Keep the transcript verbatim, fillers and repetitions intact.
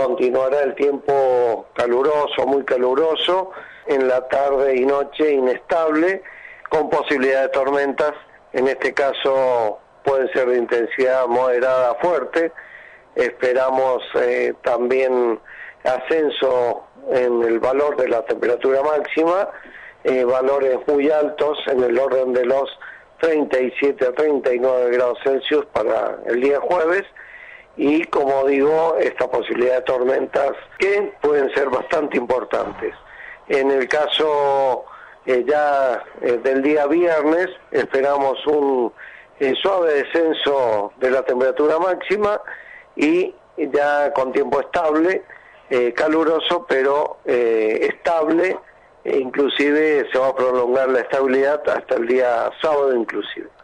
continuará el tiempo caluroso, muy caluroso, en la tarde y noche inestable, con posibilidad de tormentas. En este caso pueden ser de intensidad moderada a fuerte. Esperamos eh, también ascenso en el valor de la temperatura máxima, eh, valores muy altos en el orden de los treinta y siete a treinta y nueve grados Celsius para el día jueves, y como digo, esta posibilidad de tormentas que pueden ser bastante importantes. En el caso eh, ya eh, del día viernes, esperamos un eh, suave descenso de la temperatura máxima y ya con tiempo estable, eh, caluroso, pero eh, estable, e inclusive se va a prolongar la estabilidad hasta el día sábado inclusive.